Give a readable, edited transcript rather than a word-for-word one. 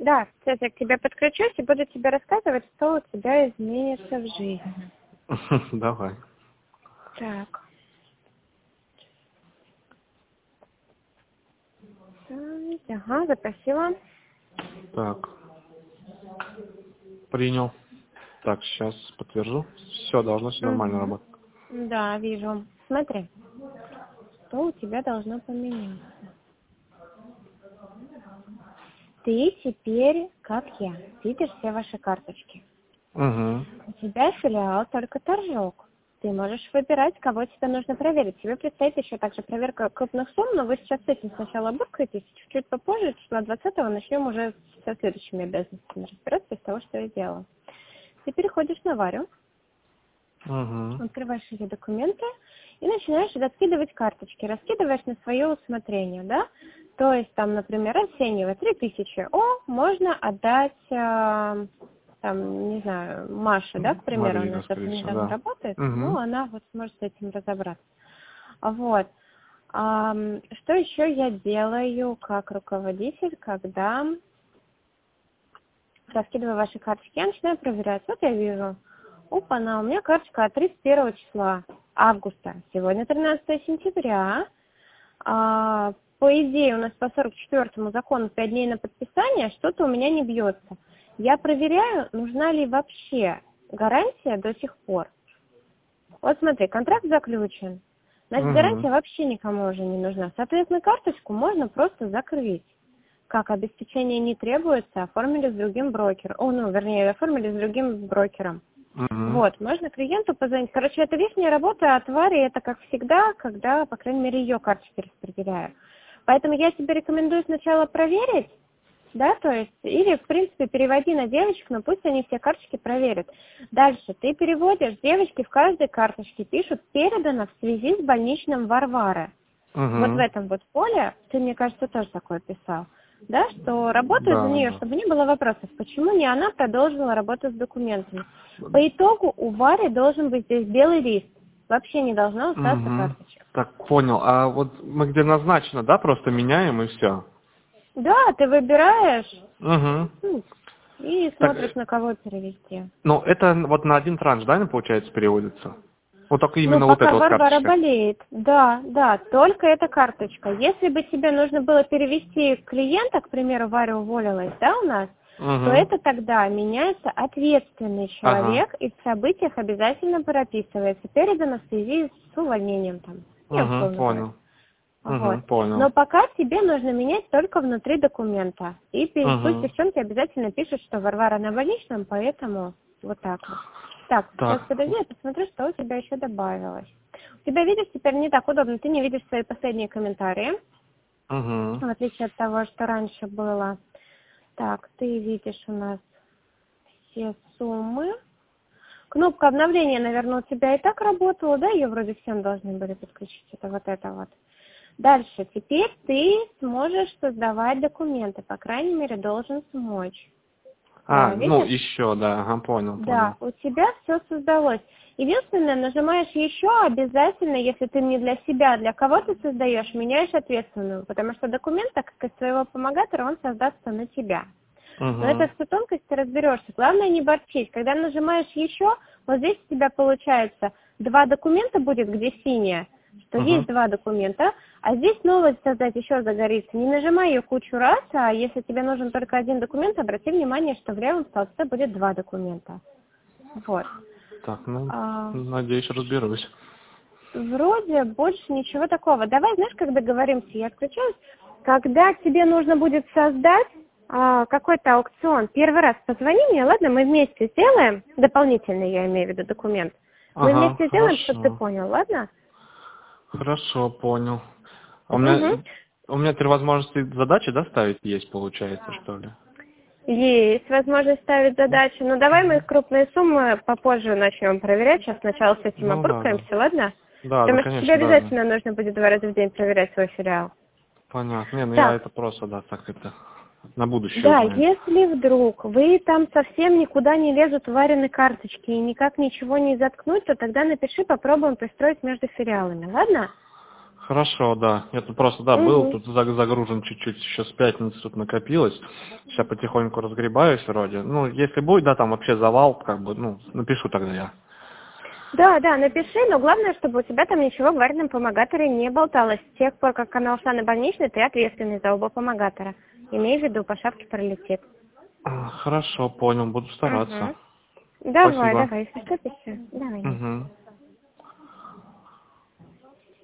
Да, сейчас я к тебе подключусь и буду тебе рассказывать, что у тебя изменится в жизни. Давай. Так. Ага, запросила. Так. Принял. Так, сейчас подтвержу. Все, должно все нормально Угу. работать. Да, вижу. Смотри, что у тебя должно поменяться. Ты теперь, как я, видишь все ваши карточки. Угу. У тебя филиал только торжок. Ты можешь выбирать, кого тебе нужно проверить. Тебе предстоит еще также проверка крупных сумм, но вы сейчас с этим сначала буркаетесь, чуть-чуть попозже, числа 20-го, начнем уже со следующими обязанностями разбираться из того, что я делала. Ты переходишь на Варю, Угу. открываешь ее документы и начинаешь раскидывать карточки. Раскидываешь на свое усмотрение, да? То есть там, например, Арсеньева 3000. Можно отдать, там, не знаю, Маше, да, к примеру, Марина, она что-то скорее всего, недавно да. работает, Угу. она вот сможет с этим разобраться. Вот. Что еще я делаю как руководитель, когда раскидываю ваши карточки? Я начинаю проверять. Вот я вижу, опа-на, у меня карточка от 31 числа августа. Сегодня 13 сентября. По идее, у нас по 44-му закону 5 дней на подписание, что-то у меня не бьется. Я проверяю, нужна ли вообще гарантия до сих пор. Вот смотри, контракт заключен. Значит, Угу. гарантия вообще никому уже не нужна. Соответственно, карточку можно просто закрыть. Как обеспечение не требуется, оформили с другим брокером. Оформили с другим брокером. Угу. Вот, можно клиенту позвонить. Короче, это лишняя работа от Вари, это как всегда, когда, по крайней мере, ее карточки распределяю. Поэтому я тебе рекомендую сначала проверить, да, то есть, или, в принципе, переводи на девочек, но пусть они все карточки проверят. Дальше ты переводишь, девочки в каждой карточке пишут «передано в связи с больничным Варвары». Вот в Угу. этом вот поле, ты, мне кажется, тоже такое писал, да, что работают за Да, нее, да. чтобы не было вопросов, почему не она продолжила работу с документами. По итогу у Вари должен быть здесь белый лист, вообще не должно остаться Угу. карточек. Так, понял. А вот мы где назначено, да, просто меняем и все. Да, ты выбираешь Угу. и Так, смотришь, на кого перевести. ну, это вот на один транш, да, получается, переводится? Вот только Ну, именно вот пока эта вот Варвара карточка. болеет. Да, да, только эта карточка. Если бы тебе нужно было перевести клиента, к примеру, Варя уволилась, да, у нас, то Угу. это тогда меняется ответственный Ага. человек и в событиях обязательно прописывается, передано в связи с увольнением там. Я Угу, условно говорю. понял. Вот. Угу, понял. Но пока тебе нужно менять только внутри документа. И пусть Угу. девчонки обязательно пишут, что Варвара на больничном, поэтому вот так вот. Так, сейчас Так. подожди, я посмотрю, что у тебя еще добавилось. У тебя, видишь, теперь не так удобно, ты не видишь свои последние комментарии, Угу. в отличие от того, что раньше было. Так, ты видишь у нас все суммы. Кнопка обновления, наверное, у тебя и так работала, да? Ее вроде всем должны были подключить. Это вот это вот. Дальше. Теперь ты сможешь создавать документы. По крайней мере, должен смочь. Да, Ну, видишь? еще, да, ага, понял, Да, понял. у тебя все создалось. Единственное, нажимаешь еще обязательно, если ты не для себя, а для кого ты создаешь, меняешь ответственную, потому что документ, так как из своего помогатора, он создастся на тебя. Но это Угу. все тонкости разберешься. Главное не борчить. Когда нажимаешь еще, вот здесь у тебя получается 2 документа будет, где синее, что есть Угу. 2 документа, а здесь новость создать еще загорится. Не нажимай ее кучу раз, а если тебе нужен только один документ, обрати внимание, что в левом столбце будет 2 документа. Вот. Так, ну, А, надеюсь, разберусь. Вроде больше ничего такого. Давай, знаешь, как договоримся, я отключаюсь. Когда тебе нужно будет создать какой-то аукцион, первый раз позвони мне, ладно, мы вместе сделаем, дополнительный, я имею в виду, документ. Мы Ага, вместе сделаем, чтобы ты хорошо. понял, ладно? Хорошо, понял. А Угу. у меня 3 возможности задачи, да, ставить есть, получается, что ли? Есть возможность ставить задачи. Ну, давай мы их крупные суммы попозже начнем проверять. Сейчас сначала с этим Ну, да, да. обуркаемся, ладно? Да, да, Потому что тебе конечно, да, да. обязательно нужно будет 2 раза в день проверять свой филиал. Понятно. Не, ну я Так, это просто, да, так это на будущее да, знаю. если вдруг вы там совсем никуда не лезут Варины карточки и никак ничего не заткнуть, то тогда напиши, попробуем пристроить между филиалами, ладно? Хорошо, да. Я тут просто, да, был, Угу. тут загружен чуть-чуть, еще с пятницы тут накопилось. Сейчас потихоньку разгребаюсь вроде. Ну, если будет, да, там вообще завал, как бы, ну, напишу тогда я. Да, да, напиши, но главное, чтобы у тебя там ничего в варном помогаторе не болталось. С тех пор, как она ушла на больничный, ты ответственный за оба помогатора. Имей в виду, по шапке пролетит. Хорошо, понял, буду стараться. Угу. Давай, Спасибо. давай, если что, пиши. Давай. Угу.